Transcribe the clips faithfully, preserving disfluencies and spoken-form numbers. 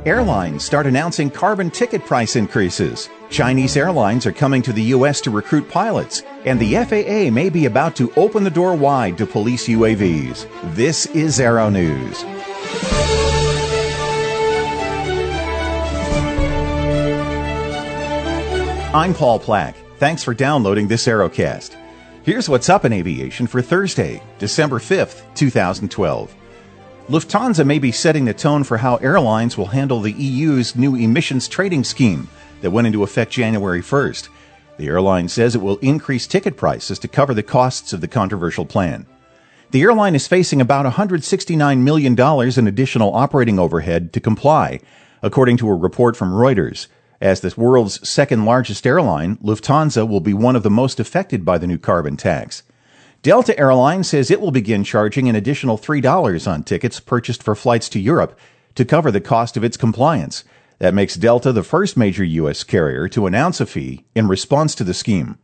Airlines start announcing carbon ticket price increases. Chinese airlines are coming to the U S to recruit pilots, and the F A A may be about to open the door wide to police U A Vs. This is Aero News. I'm Paul Plack. Thanks for downloading this Aerocast. Here's what's up in aviation for Thursday, December fifth, twenty twelve. Lufthansa may be setting the tone for how airlines will handle the E U's new emissions trading scheme that went into effect January first. The airline says it will increase ticket prices to cover the costs of the controversial plan. The airline is facing about one hundred sixty-nine million dollars in additional operating overhead to comply, according to a report from Reuters. As the world's second largest airline, Lufthansa will be one of the most affected by the new carbon tax. Delta Airlines says it will begin charging an additional three dollars on tickets purchased for flights to Europe to cover the cost of its compliance. That makes Delta the first major U S carrier to announce a fee in response to the scheme.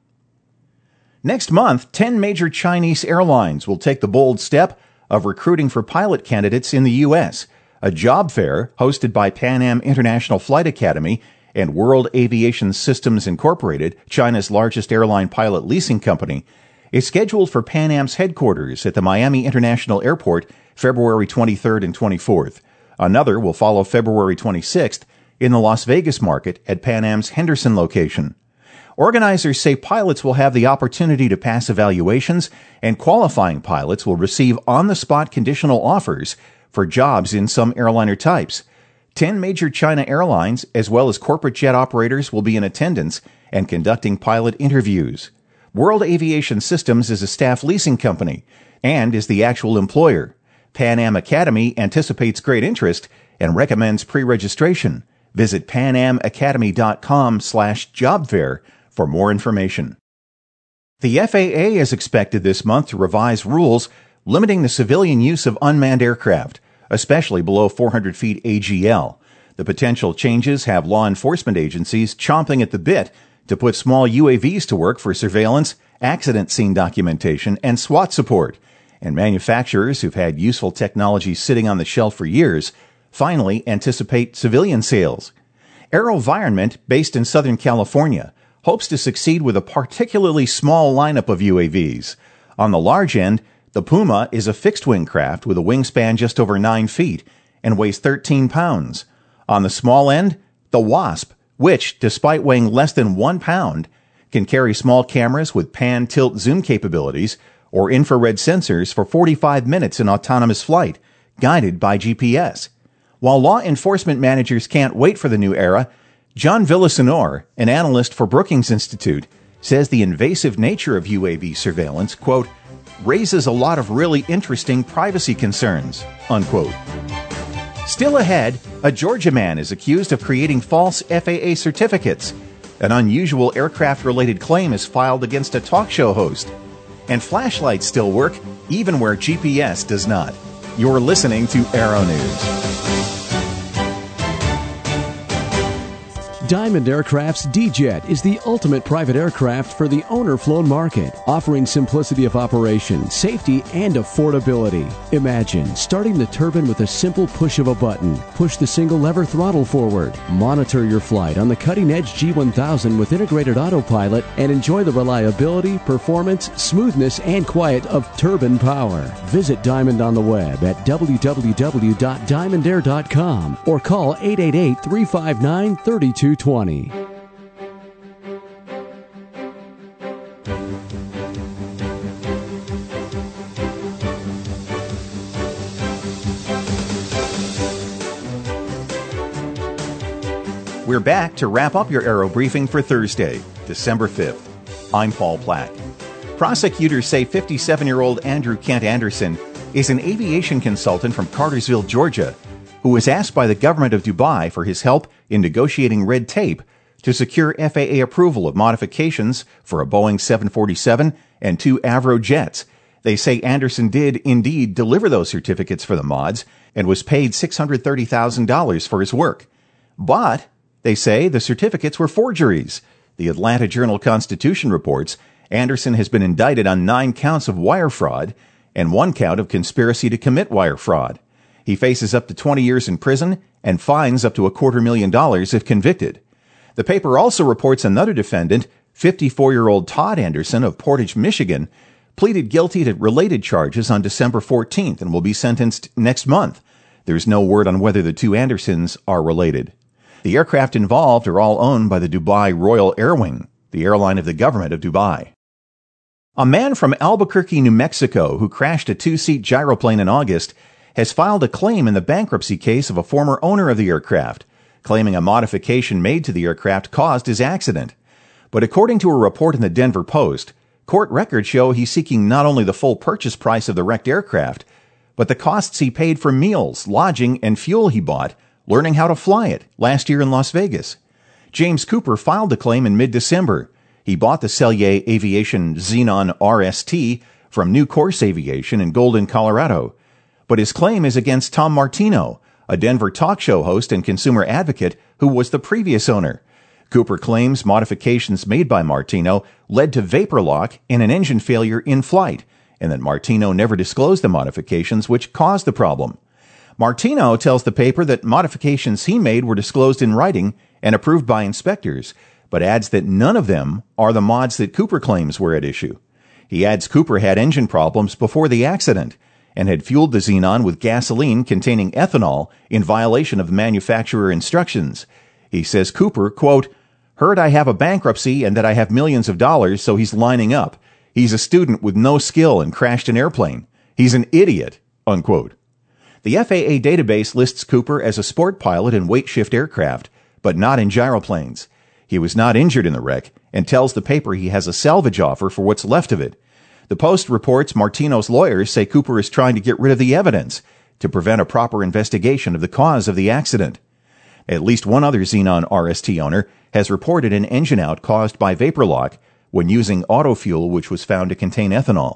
Next month, ten major Chinese airlines will take the bold step of recruiting for pilot candidates in the U S. A job fair hosted by Pan Am International Flight Academy and World Aviation Systems Incorporated, China's largest airline pilot leasing company, is scheduled for Pan Am's headquarters at the Miami International Airport February twenty-third and twenty-fourth. Another will follow February twenty-sixth in the Las Vegas market at Pan Am's Henderson location. Organizers say pilots will have the opportunity to pass evaluations, and qualifying pilots will receive on-the-spot conditional offers for jobs in some airliner types. Ten major China airlines, as well as corporate jet operators, will be in attendance and conducting pilot interviews. World Aviation Systems is a staff leasing company and is the actual employer. Pan Am Academy anticipates great interest and recommends pre-registration. Visit panamacademy.com slash job fair for more information. The F A A is expected this month to revise rules limiting the civilian use of unmanned aircraft, especially below four hundred feet A G L. The potential changes have law enforcement agencies chomping at the bit to put small U A Vs to work for surveillance, accident scene documentation, and SWAT support. And manufacturers who've had useful technology sitting on the shelf for years finally anticipate civilian sales. AeroVironment, based in Southern California, hopes to succeed with a particularly small lineup of U A Vs. On the large end, the Puma is a fixed-wing craft with a wingspan just over nine feet and weighs thirteen pounds. On the small end, the Wasp, which, despite weighing less than one pound, can carry small cameras with pan, tilt, zoom capabilities or infrared sensors for forty-five minutes in autonomous flight, guided by G P S. While law enforcement managers can't wait for the new era, John Villasenor, an analyst for Brookings Institute, says the invasive nature of U A V surveillance, quote, raises a lot of really interesting privacy concerns, unquote. Still ahead, a Georgia man is accused of creating false F A A certificates. An unusual aircraft-related claim is filed against a talk show host. And flashlights still work, even where G P S does not. You're listening to Aero News. Diamond Aircraft's D-Jet is the ultimate private aircraft for the owner-flown market, offering simplicity of operation, safety, and affordability. Imagine starting the turbine with a simple push of a button. Push the single lever throttle forward. Monitor your flight on the cutting-edge G one thousand with integrated autopilot and enjoy the reliability, performance, smoothness, and quiet of turbine power. Visit Diamond on the web at w w w dot diamond air dot com or call eight eight eight, three five nine, three two two zero. We're back to wrap up your Aero Briefing for Thursday, December fifth. I'm Paul Plack. Prosecutors say fifty-seven-year-old Andrew Kent Anderson is an aviation consultant from Cartersville, Georgia, who was asked by the government of Dubai for his help in negotiating red tape to secure F A A approval of modifications for a Boeing seven forty-seven and two Avro jets. They say Anderson did indeed deliver those certificates for the mods and was paid six hundred thirty thousand dollars for his work. But they say the certificates were forgeries. The Atlanta Journal-Constitution reports Anderson has been indicted on nine counts of wire fraud and one count of conspiracy to commit wire fraud. He faces up to twenty years in prison and fines up to a quarter million dollars if convicted. The paper also reports another defendant, fifty-four-year-old Todd Anderson of Portage, Michigan, pleaded guilty to related charges on December fourteenth and will be sentenced next month. There's no word on whether the two Andersons are related. The aircraft involved are all owned by the Dubai Royal Air Wing, the airline of the government of Dubai. A man from Albuquerque, New Mexico, who crashed a two-seat gyroplane in August, has filed a claim in the bankruptcy case of a former owner of the aircraft, claiming a modification made to the aircraft caused his accident. But according to a report in the Denver Post, court records show he's seeking not only the full purchase price of the wrecked aircraft, but the costs he paid for meals, lodging, and fuel he bought learning how to fly it last year in Las Vegas. James Cooper filed the claim in mid-December. He bought the Cellier Aviation Xenon R S T from New Course Aviation in Golden, Colorado. But his claim is against Tom Martino, a Denver talk show host and consumer advocate who was the previous owner. Cooper claims modifications made by Martino led to vapor lock and an engine failure in flight, and that Martino never disclosed the modifications which caused the problem. Martino tells the paper that modifications he made were disclosed in writing and approved by inspectors, but adds that none of them are the mods that Cooper claims were at issue. He adds Cooper had engine problems before the accident and had fueled the Xenon with gasoline containing ethanol in violation of the manufacturer instructions. He says Cooper, quote, heard I have a bankruptcy and that I have millions of dollars, so he's lining up. He's a student with no skill and crashed an airplane. He's an idiot, unquote. The F A A database lists Cooper as a sport pilot in weight shift aircraft, but not in gyroplanes. He was not injured in the wreck and tells the paper he has a salvage offer for what's left of it. The Post reports Martino's lawyers say Cooper is trying to get rid of the evidence to prevent a proper investigation of the cause of the accident. At least one other Xenon R S T owner has reported an engine out caused by vapor lock when using auto fuel which was found to contain ethanol.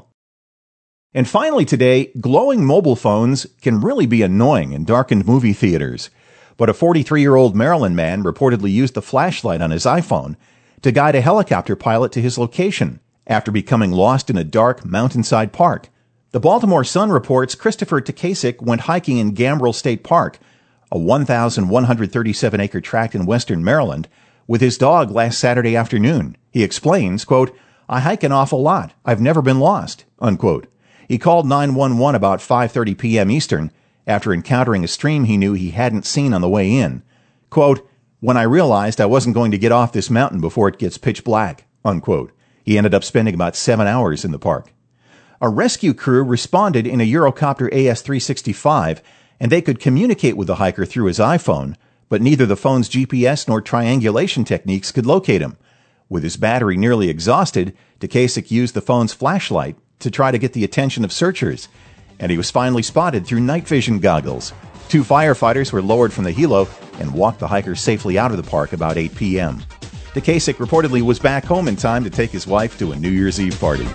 And finally today, glowing mobile phones can really be annoying in darkened movie theaters. But a forty-three-year-old Maryland man reportedly used the flashlight on his iPhone to guide a helicopter pilot to his location after becoming lost in a dark mountainside park. The Baltimore Sun reports Christopher Takasik went hiking in Gambrel State Park, a one thousand one hundred thirty-seven acre tract in western Maryland, with his dog last Saturday afternoon. He explains, quote, I hike an awful lot. I've never been lost, unquote. He called nine one one about five thirty p.m. Eastern after encountering a stream he knew he hadn't seen on the way in. Quote, when I realized I wasn't going to get off this mountain before it gets pitch black, unquote. He ended up spending about seven hours in the park. A rescue crew responded in a Eurocopter A S three sixty-five, and they could communicate with the hiker through his iPhone, but neither the phone's G P S nor triangulation techniques could locate him. With his battery nearly exhausted, Takasik used the phone's flashlight to try to get the attention of searchers, and he was finally spotted through night vision goggles. Two firefighters were lowered from the helo and walked the hiker safely out of the park about eight p.m. Takasik reportedly was back home in time to take his wife to a New Year's Eve party.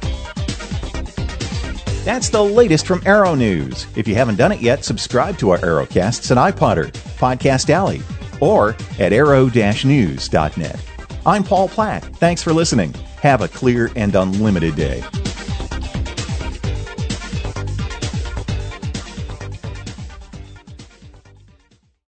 That's the latest from Aero News. If you haven't done it yet, subscribe to our Aerocasts at iPodder, Podcast Alley, or at aero dash news dot net. I'm Paul Platt. Thanks for listening. Have a clear and unlimited day.